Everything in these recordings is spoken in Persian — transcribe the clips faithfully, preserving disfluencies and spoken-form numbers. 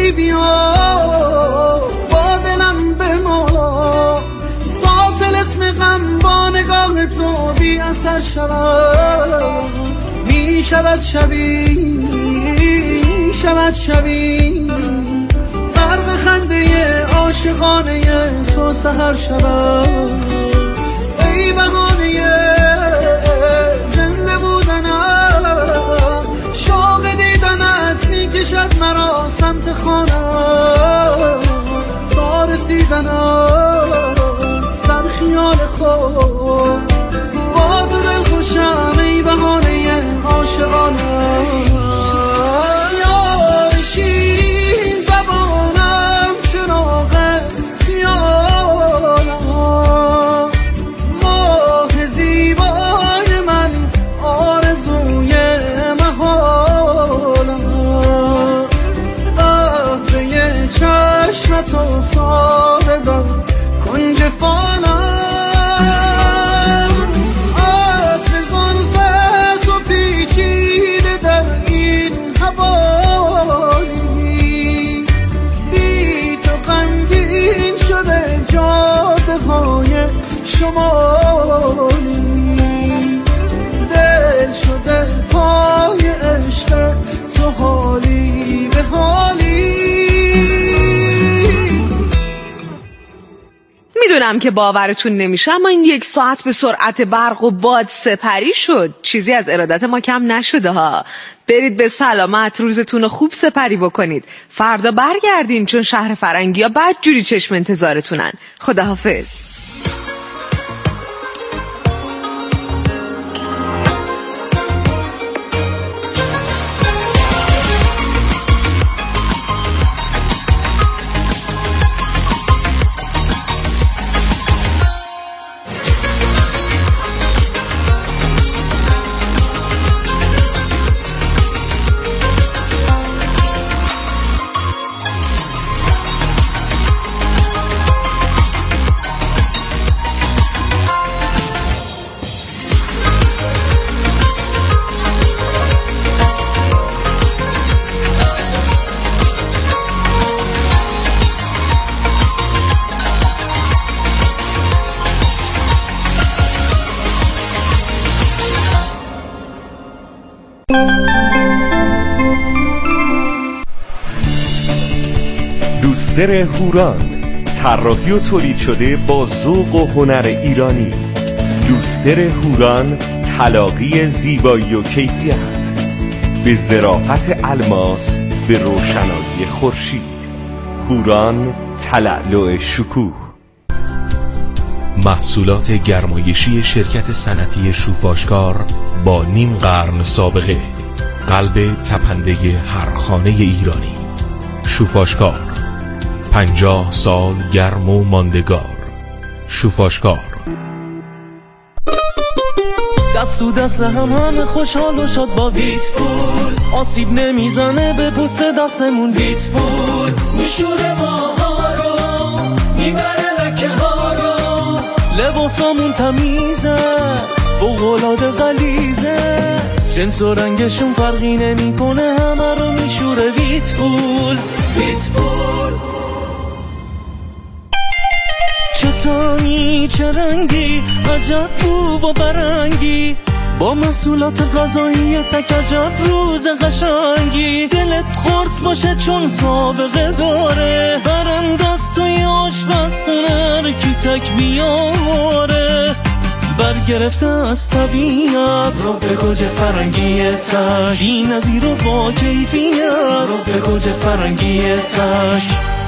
ای بیا با دلم به ما تا طلسم غم با نگاه تو بی اثر شود می شود شبی می شود شبی غرق خنده عاشقانه تو سحر شود ای بهانه زنده بودنم شوق دیدنت میکشد مرا سمت خانم تا رسیدنت در خیال خود با تو دل خوشم ای بهانه عاشقانم یار شیرین زبانم چراغ خیالم ماه زیبای من آرزوی محالم قهوه چشمت افتاده در کنج فانم عطر زلفت و پیچیده در این حوالی بی تو غمگین شده جاده های شمالی دل شده پای عشق تو حالی به حالی. میدونم که باورتون نمیشه اما این یک ساعت به سرعت برق و باد سپری شد. چیزی از ارادت ما کم نشده ها. برید به سلامت، روزتون رو خوب سپری بکنید. فردا برگردین چون شهر فرنگی ها بد جوری چشم انتظارتونن. خداحافظ. لوستر هوران، طراحی و تولید شده با ذوق و هنر ایرانی. لوستر هوران، تلاقی زیبایی و کیفیت به ظرافت الماس، به روشنایی خورشید. هوران، تلألؤ شکوه. محصولات گرمایشی شرکت صنعتی شوفاشکار با نیم قرن سابقه، قلب تپنده هر خانه ایرانی. شوفاشکار، پنجاه سال گرم و ماندگار. شوفاشکار. دست تو دست همان خوشحال و شاد با ویت پول، آسیب نمیزنه به پوست دستمون. ویت پول میشوره ماها رو، میبره لکه ها رو، لباسامون تمیزه فوق‌العاده غلیظه، جنس و رنگشون فرقی نمیکنه همه رو میشوره. ویت پول. ویت پول. چطانی چه رنگی عجب بو و برنگی، با محصولات غذایی تک عجب روز قشنگی. دلت خورس باشه چون سابقه داره، برندست توی آشپزخونه رو کی تک بیاره، برگرفته از طبیعت رو به گوج فرنگی تک، بی نظیر و با کیفیت رو به گوج فرنگی تک.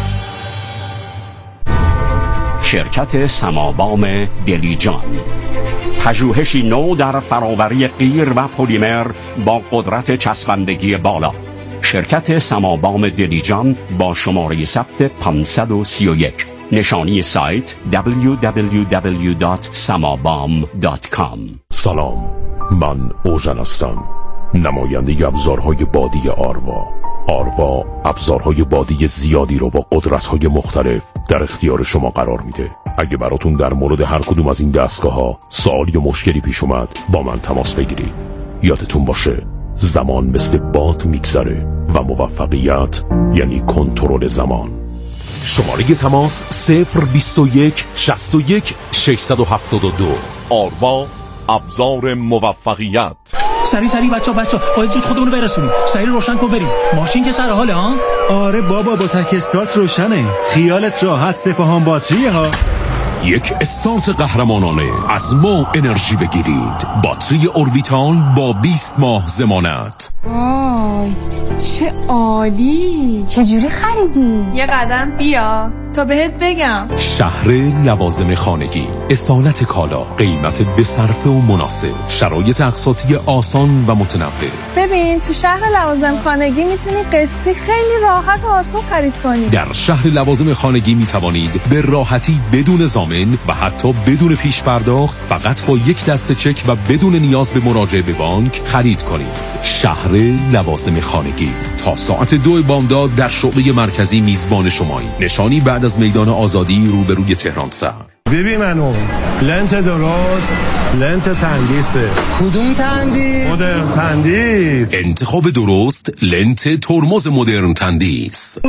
شرکت سمابام دلیجان، پژوهشی نو در فراوری قیر و پلیمر با قدرت چسبندگی بالا. شرکت سمابام دلیجان با شماره ثبت پانصد و سی و یک. نشانی سایت دبلیو دبلیو دبلیو دات سمابام دات کام. سلام، من اوژن هستم، نماینده ابزارهای بادی آروا. آروا ابزارهای بادی زیادی رو با قدرت‌های مختلف در اختیار شما قرار میده. اگه براتون در مورد هر کدوم از این دستگاه‌ها سوالی یا مشکلی پیش اومد با من تماس بگیرید. یادتون باشه زمان مثل باد میگذره و موفقیت یعنی کنترل زمان. شماره تماس صفر بیست و یک شصت و یک ششصد و هفتاد و دو. آروا، ابزار موفقیت. سری سری بچه بچه باید زود خودمونو برسونیم. سری روشن کن بریم. ماشین که سر حاله ها؟ آره بابا با تک استارت روشنه. خیالت راحت، سپاهان باتریه ها. یک استارت قهرمانانه از ما انرژی بگیرید. باتری اوربیتال با بیست ماه ضمانت. وای چه عالی. چجوری خریدی؟ یه قدم بیا تا بهت بگم. شهر لوازم خانگی، اصالت کالا، قیمت به صرفه و مناسب، شرایط اقساطی آسان و متنوع. ببین تو شهر لوازم خانگی میتونی قسطی خیلی راحت و آسان خرید کنی. در شهر لوازم خانگی میتوانید به راحتی بدون ضامن و حتی بدون پیش پرداخت فقط با یک دسته چک و بدون نیاز به مراجعه به بانک خرید کنید. شهر لوازم خانگی تا ساعت دو بامداد در شعبه مرکزی میزبان شماییم. نشانی بعد از میدان آزادی روبروی تهران سر. ببین منو لنت درست، لنت تندیسه. کدوم تندیس؟ مدرن تندیس. انتخاب درست لنت ترمز مدرن تندیس.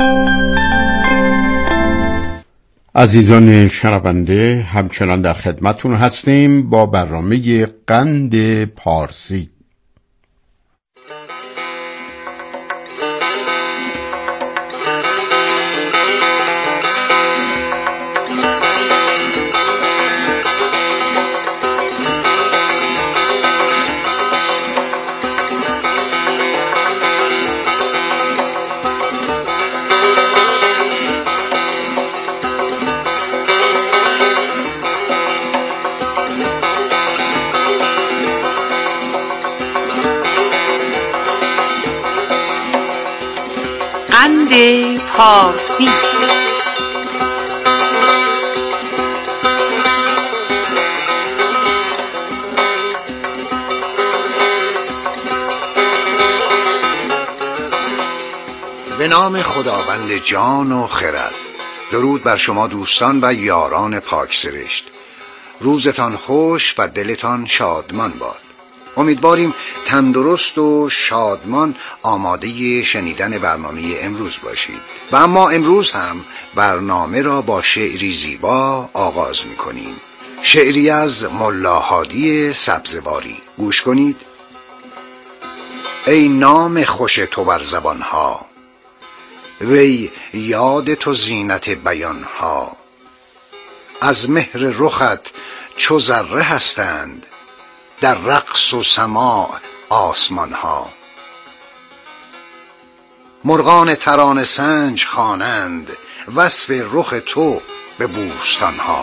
عزیزان شنونده، همچنان در خدمتون هستیم با برنامه قند پارسی. قند پارسی. به نام خداوند جان و خرد. درود بر شما دوستان و یاران پاک سرشت. روزتان خوش و دلتان شادمان باد. امیدواریم تندرست و شادمان آماده شنیدن برنامه امروز باشید. و اما امروز هم برنامه را با شعری زیبا آغاز می‌کنیم. شعری از ملا هادی سبزواری. گوش کنید. ای نام خوش تو بر زبانها، وی یاد تو زینت بیانها. از مهر رخت چو ذره هستند، در رقص و سماع آسمان ها. مرغان ترانه سنج خوانند، وصف رخ تو به بوستان ها.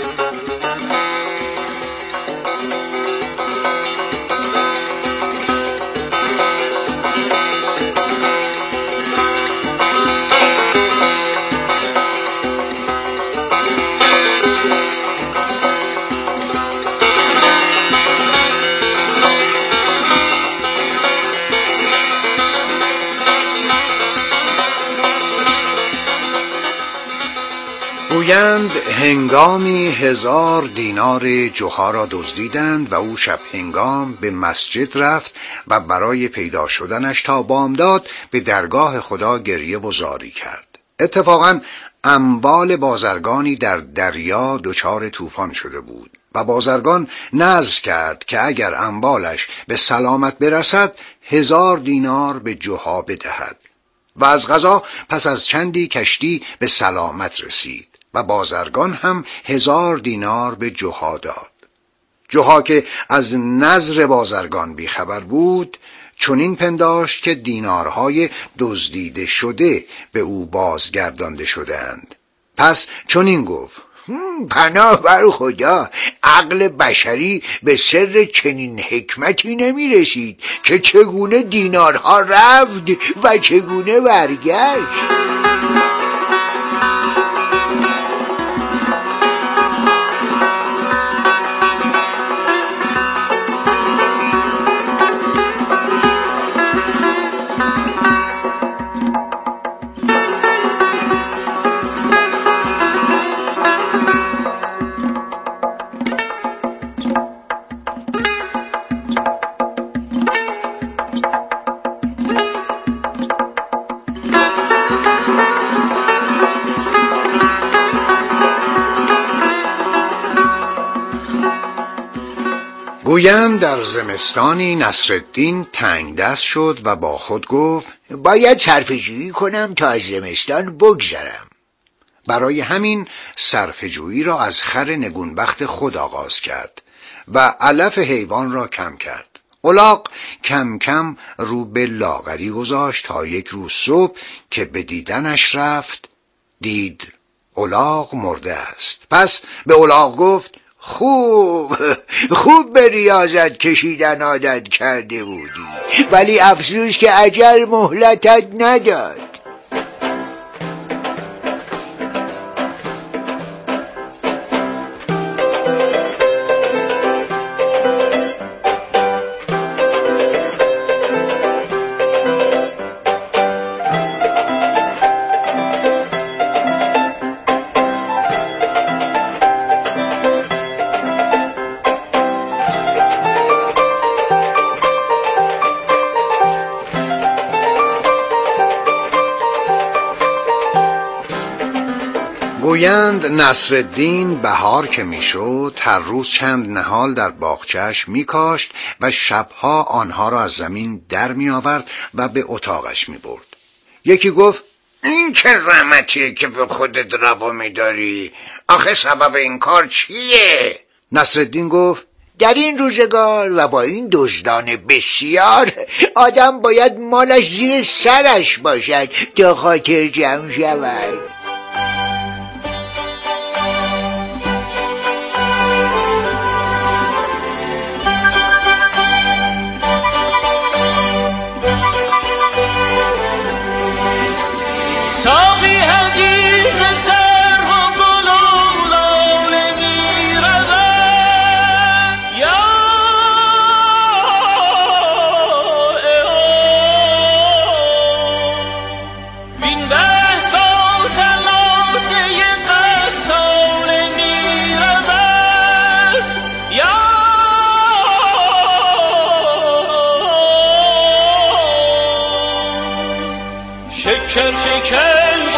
گویند هنگامی هزار دینار جوها را دزدیدند و او شب هنگام به مسجد رفت و برای پیدا شدنش تا بامداد به درگاه خدا گریه و زاری کرد. اتفاقاً اموال بازرگانی در دریا دچار طوفان شده بود و بازرگان نذر کرد که اگر اموالش به سلامت برسد هزار دینار به جوها بدهد. و از قضا پس از چندی کشتی به سلامت رسید و بازرگان هم هزار دینار به جوها داد. جوها که از نذر بازرگان بیخبر بود، چنین پنداشت که دینارهای دزدیده شده به او بازگردانده شدند. پس چنین گفت: پناه بر خدا، عقل بشری به سر چنین حکمتی نمی رسید که چگونه دینارها رفت و چگونه برگشت. گویند در زمستانی نصرالدین تنگ دست شد و با خود گفت باید صرفه‌جویی کنم تا از زمستان بگذرم. برای همین صرفه‌جویی را از خر نگونبخت خود آغاز کرد و علف حیوان را کم کرد. الاغ کم کم رو به لاغری گذاشت تا یک روز صبح که به دیدنش رفت دید الاغ مرده است. پس به الاغ گفت خوب خوب به ریاضت کشیدن عادت کرده بودی، ولی افسوس که اجل مهلتت نداد. گویند نصرالدین بهار که میشد هر روز چند نهال در باغچه‌اش میکاشت و شبها آنها را از زمین در میآورد و به اتاقش میبرد. یکی گفت این چه زحمتیه که به خودت روا میداری؟ آخه سبب این کار چیه؟ نصرالدین گفت در این روزگار و با این دزدان بسیار آدم باید مالش زیر سرش باشد تا خاطر جمع شود. ساقی حدیث سر و گل و لاله می‌رود یا وین بحث با سلاسه قصال می‌رود یا شکر شکر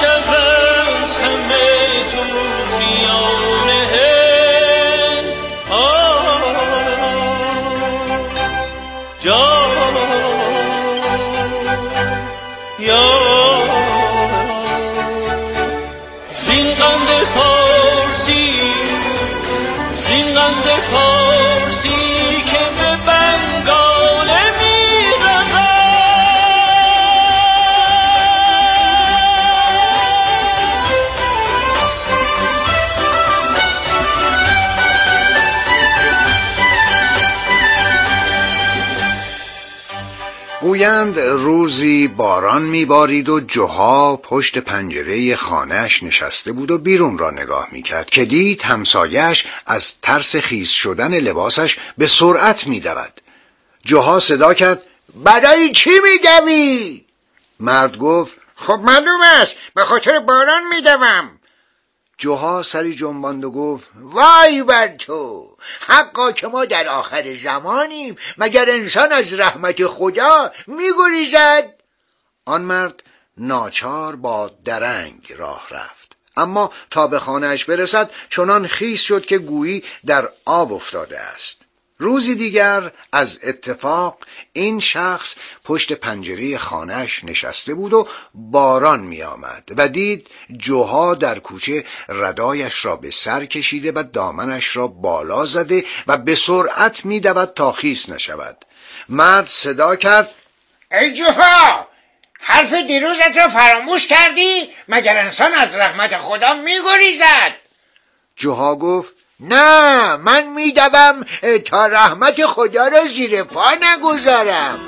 گویند روزی باران میبارید و جوها پشت پنجره خانه‌اش نشسته بود و بیرون را نگاه میکرد که دید همسایه‌اش از ترس خیس شدن لباسش به سرعت میدود. جوها صدا کرد برای چی میدوی؟ مرد گفت خب معلوم است به خاطر باران میدوم. جوها سری جنباند و گفت وای بر تو، حقا که ما در آخر زمانیم، مگر انسان از رحمت خدا میگریزد؟ آن مرد ناچار با درنگ راه رفت، اما تا به خانه‌اش برسد چنان خیس شد که گویی در آب افتاده است. روزی دیگر از اتفاق این شخص پشت پنجره خانه‌اش نشسته بود و باران می آمد و دید جوها در کوچه ردایش را به سر کشیده و دامنش را بالا زده و به سرعت می دود تا خیس نشود. مرد صدا کرد ای جوها، حرف دیروزت را فراموش کردی؟ مگر انسان از رحمت خدا می گریزد؟ جوها گفت نه، من میدوم تا رحمت خدا را زیر پا نگذارم.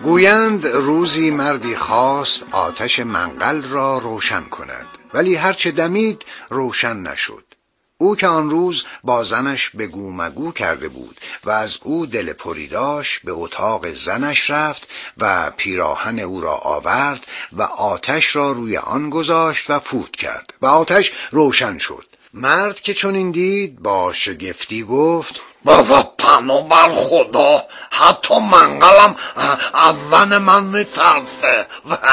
گویند روزی مردی خواست آتش منقل را روشن کند، ولی هرچه دمید روشن نشد. او که آن روز با زنش به گو مگو کرده بود و از او دل پری داشت، به اتاق زنش رفت و پیراهن او را آورد و آتش را روی آن گذاشت و فوت کرد و آتش روشن شد. مرد که چون این دید با شگفتی گفت: بابا پناه بر خدا، حتی منقلم از زن من میترسه.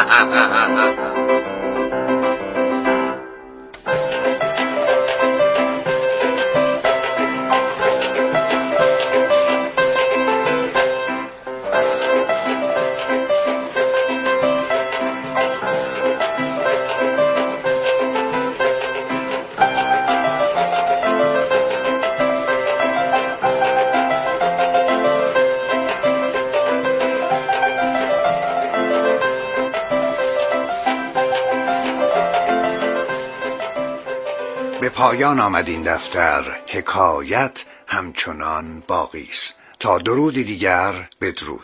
به پایان آمد این دفتر، حکایت همچنان باقی است. تا درود دیگر، بدرود.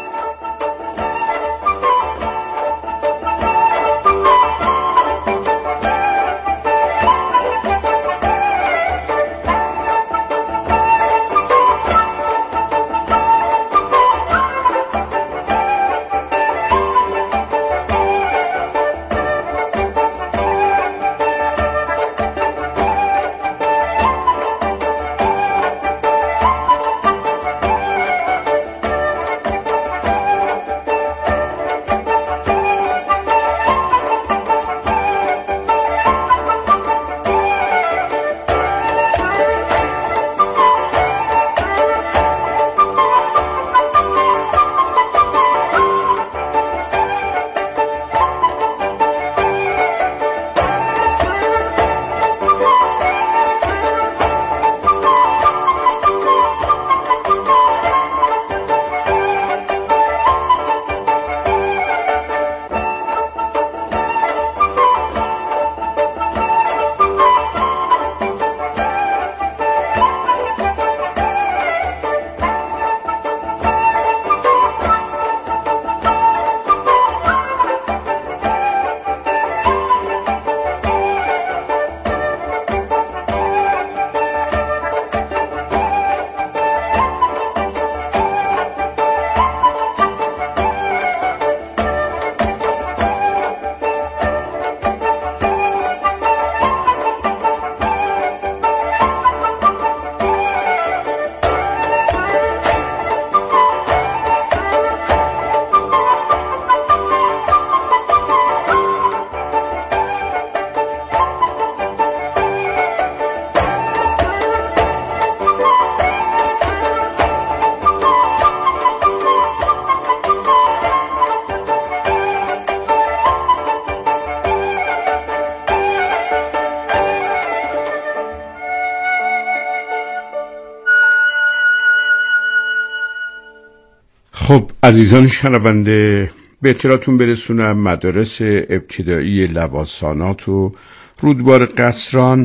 خب عزیزان شنونده، به اطلاعتون برسونم مدارس ابتدایی لواسانات و رودبار قصران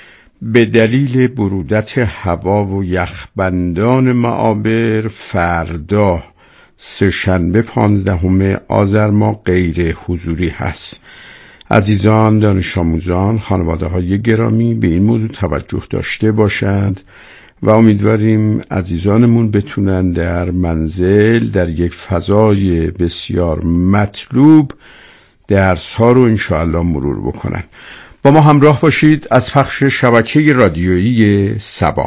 به دلیل برودت هوا و یخبندان معابر فردا سه‌شنبه پانزدهم آذر ماه غیر حضوری هست. عزیزان دانش آموزان، خانواده های گرامی به این موضوع توجه داشته باشند و امیدواریم عزیزانمون بتونن در منزل در یک فضای بسیار مطلوب درس ها رو انشاءالله مرور بکنن. با ما همراه باشید از پخش شبکه رادیویی سبا.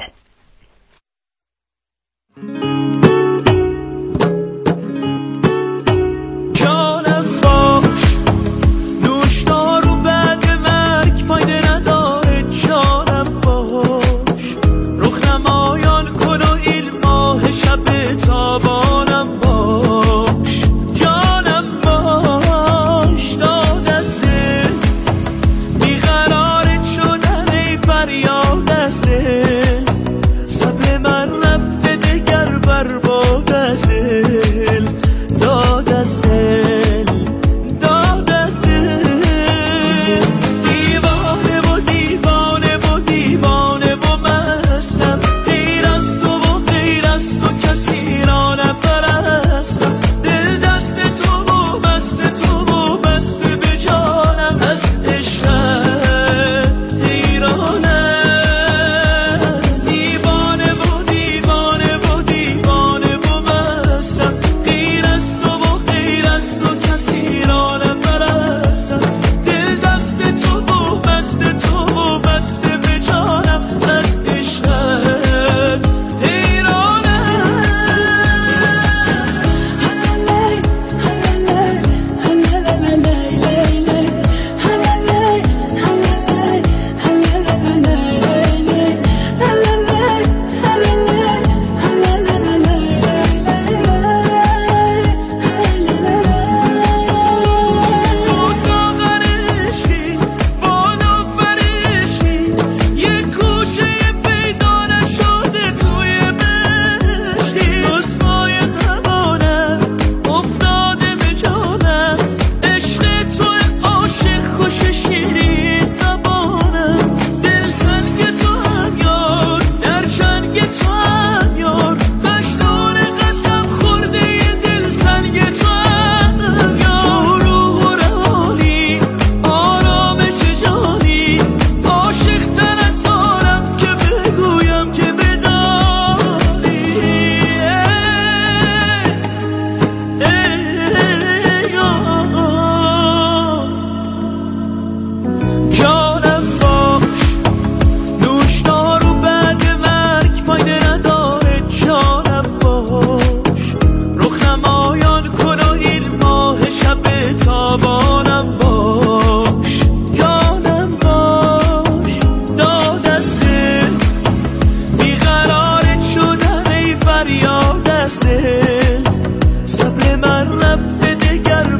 فریاد از دل، صبر من رفته دگر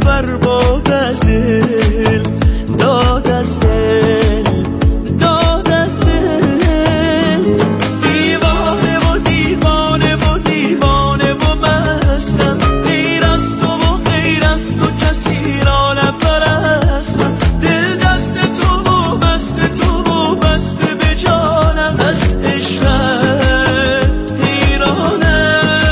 نفر باد از دل، داد از دل، داد از دل. دیوانه و دیوانه و دیوانه و مستم، غیر از تو و غیر از تو کسی را نپرستم. دل دست تو و بست تو و بسته به جانم، از عشقت حیرانم.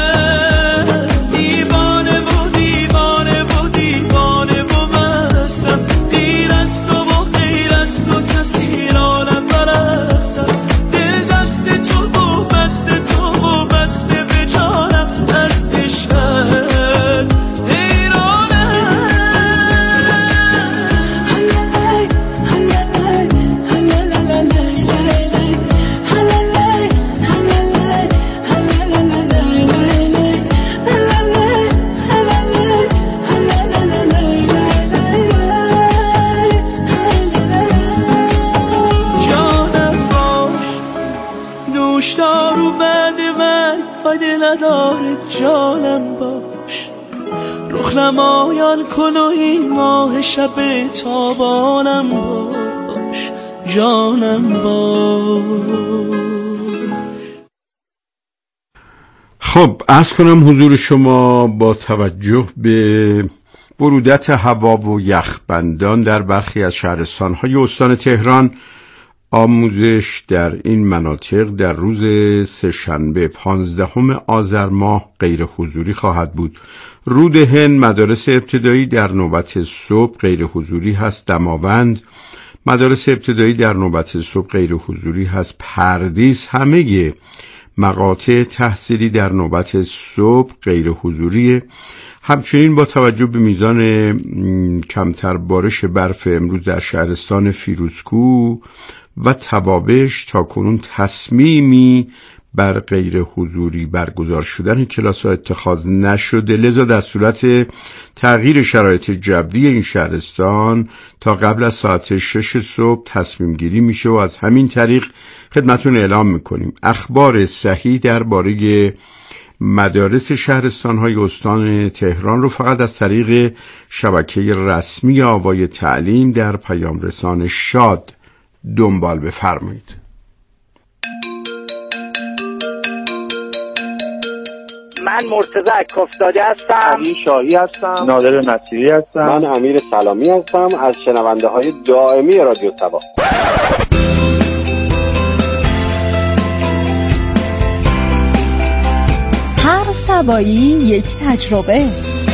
دیوانه و دیوانه و دیوانه و مستم، غیر از تو و غیر از تو کسی را نپرستم. دل دست تو و بست تو و بسته به جانم، از عشقت حیرانم. جانم باش، نوشدار و بعد مرگ فایده نداره. جانم باش، رخ نمایان کن و این ماه شب تابانم باش. جانم باش. خب عرض کنم حضور شما با توجه به برودت هوا و یخبندان در برخی از شهرستان‌های استان تهران، آموزش در این مناطق در روز سه‌شنبه پانزدهم آذر ماه غیر حضوری خواهد بود. رودهن مدارس ابتدایی در نوبت صبح غیر حضوری هست. دماوند مدارس ابتدایی در نوبت صبح غیر حضوری هست. پردیس همه مقاطع تحصیلی در نوبت صبح غیر حضوریه. همچنین با توجه به میزان کمتر بارش برف امروز در شهرستان فیروزکوه و توابش تا کنون تصمیمی بر غیر حضوری برگزار شدن کلاس ها اتخاذ نشده، لذا در صورت تغییر شرایط جوی این شهرستان تا قبل از ساعت شش صبح تصمیم گیری میشه و از همین طریق خدمتون اعلام میکنیم اخبار صحیح درباره مدارس شهرستان‌های استان تهران رو فقط از طریق شبکه رسمی آوای تعلیم در پیام رسان شاد دنبال بفرمایید. من مرتضی کفتاده هستم. علی شاهی هستم. نادر نصیری هستم. من امیر سلامی هستم از شنونده های دائمی رادیو سبا. هر سبایی یک تجربه.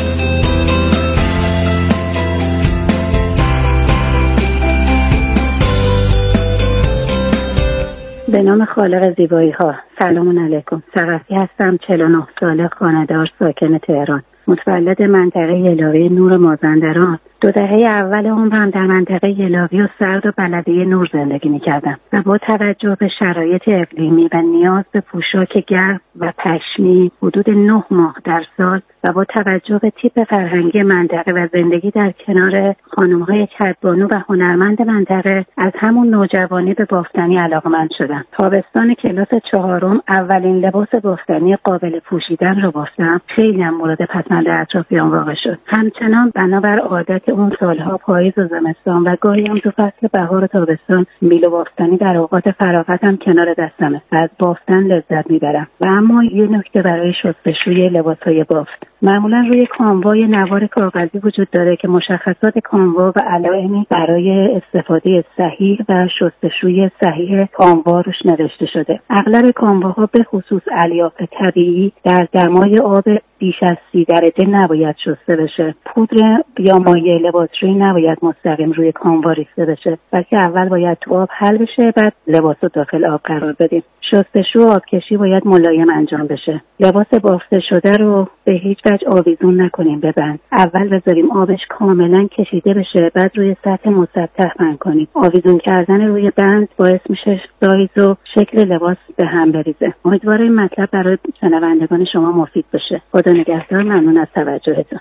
به نام خالق زیبایی ها. سلام علیکم. صقفی هستم. چهل و نه ساله، خانه‌دار، ساکن تهران، متولد منطقه یلاقی نور مازندران. دو دهه اول عمرم در منطقه یلاقی و سرد و بلدیه نور زندگی می‌کردم و با توجه به شرایط اقلیمی و نیاز به پوشاک گرم و پشمی حدود نه ماه در سال و با توجه به تیپ فرهنگی منطقه و زندگی در کنار خانم‌های کدبانو و هنرمند منطقه، از همون نوجوانی به بافتنی علاقه‌مند شدم. تابستان کلاس چهارم اولین لباس بافتنی قابل پوشیدن رو بافتم. خیلی هم مورد پسند اطرافیان واقع شد. همچنان بنابر عادت اون سالها پاییز و زمستان و گاهی هم تو فصل بهار و تابستان میلو بافتنی در اوقات فراغتم کنار دستمه و از بافتن لذت میبرم. و اما یه نکته برای شستشوی لباس‌های بافت: معمولا روی کانوای نوار کاغذی وجود داره که مشخصات کانوا و علائمی برای استفاده صحیح و شستشوی صحیح کانوا روش نوشته شده. اغلب کانواها به خصوص الیاف طبیعی در دمای آب بیش از سی درجه نباید شسته بشه. پودر یا مایع لباسشویی نباید مستقیم روی کانوا ریخته بشه، بلکه اول باید تو آب حل بشه، بعد لباس رو داخل آب قرار بدیم. شستشو و آبکشی باید ملایم انجام بشه. لباس بافته شده رو به هیچ وجه آویزون نکنیم به بند. اول بذاریم آبش کاملا کشیده بشه، بعد روی سطح مسطح بند کنیم. آویزون کردن روی بند باعث میشه سایز و شکل لباس به هم بریزه. امیدوارم این مطلب برای شنوندگان شما مفید باشه. خدا نگهدار. ممنون از توجهتون.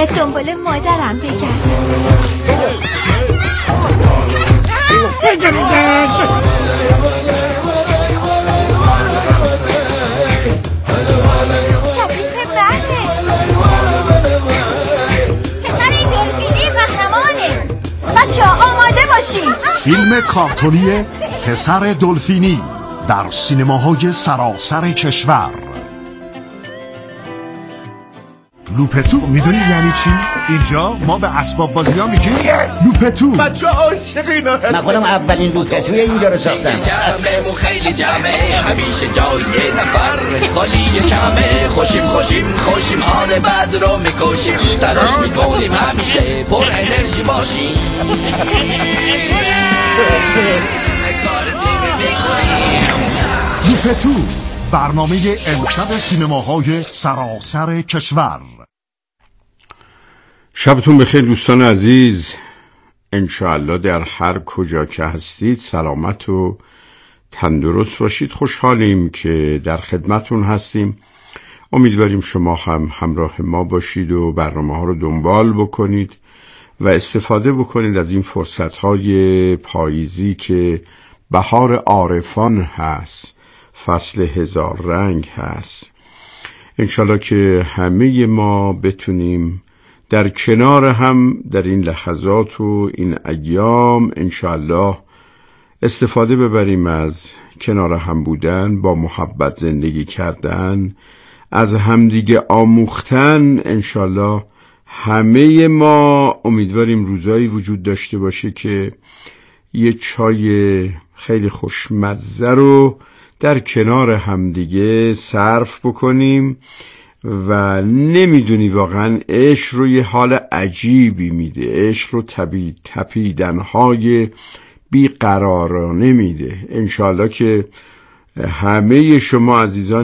باید دنبال مادرم بگردم. شبیه منه. پسر دلفینی قهرمانه. بچه ها آماده باشین. فیلم کارتونی پسر دلفینی در سینماهای سراسر کشور. لوپتو میدونی یعنی چی؟ اینجا ما به اسباب بازی ها میگیم لوپتو. بچه عاشق اینا. من خودم اولین لوپتوی اینجا رو ساختم. جمعه و خیلی جمعه همیشه جای نفر خالی کمه. خوشیم خوشیم خوشیم حال بد رو میکشیم تلاش میکنیم همیشه پر انرژی باشیم. لوپتو برنامه امشب سینماهای سراسر کشور. شبتون بخیر دوستان عزیز. انشاءالله در هر کجا که هستید سلامت و تندرست باشید. خوشحالیم که در خدمتون هستیم. امیدواریم شما هم همراه ما باشید و برنامه ها رو دنبال بکنید و استفاده بکنید از این فرصت های پاییزی که بهار عارفان هست، فصل هزار رنگ هست. انشالله که همه ما بتونیم در کنار هم در این لحظات و این ایام انشالله استفاده ببریم از کنار هم بودن، با محبت زندگی کردن، از همدیگه آموختن. انشالله همه ما امیدواریم روزایی وجود داشته باشه که یه چای خیلی خوشمزه رو در کنار همدیگه صرف بکنیم و نمیدونی واقعا عشق رو یه حال عجیبی میده. عشق رو طبیعی تپیدنهای بیقرارانه میده. انشالله که همه شما عزیزان